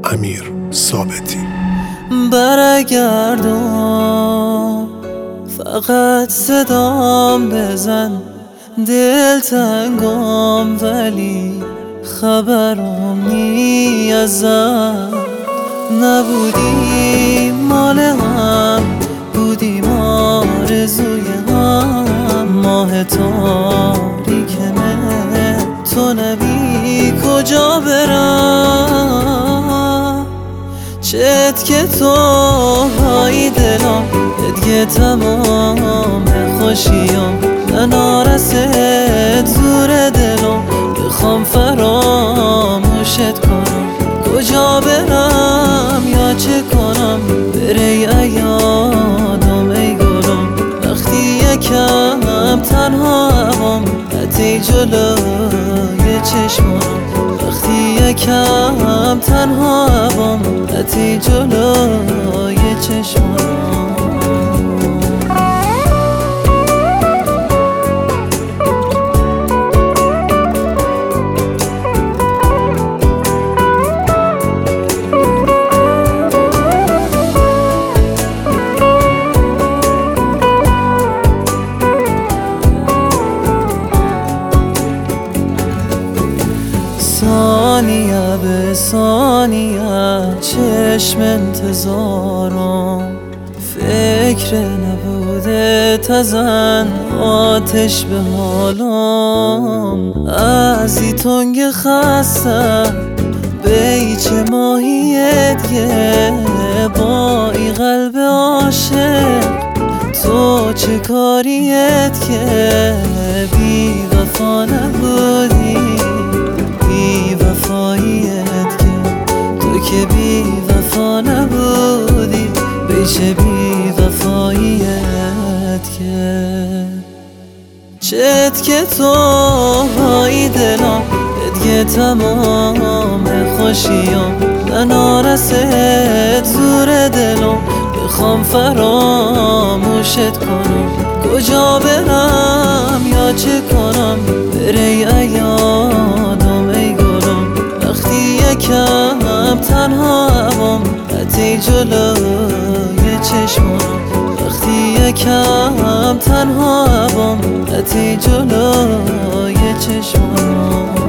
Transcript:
امیر ثابتی. برگردم فقط صدام بزن، دل تنگم ولی خبرم نی ازت. نبودی مال هم، بودیم آرزوی هم. ماه تاریکمه تو نبی کجا برم؟ چت که تو های دلم ادگه تمام خوشیم ننارسه زور دلم. بخوام فراموشت کنم کجا برم یا چه کنم؟ بره یادم ای گلم وقتی یکم تنها هم حتی جلوی چشمم. وقتی یکم تنها هم حتی جلوی چشمم. ثانیه به ثانیه چشم انتظارم، فکر نبوده تزن آتش به حالم. از ای تنگ خسته به ای چه ماهیه دیگه، با ای قلب عاشق تو چه کاریت که بی وفا نبودی؟ بی وفاییت که تو که بی وفا نبودی، بیچه بی وفاییت که. چت که تو های دلم ادگه تمام خوشیم ننارسه زور دلم. بخوام فراموشت کنم کجا برم یا چه کنم؟ بره یادم ای گلم وقتی یکم تنها هم حتی جلوی چشمم. وقتی یکم تنها هم حتی جلوی چشمم.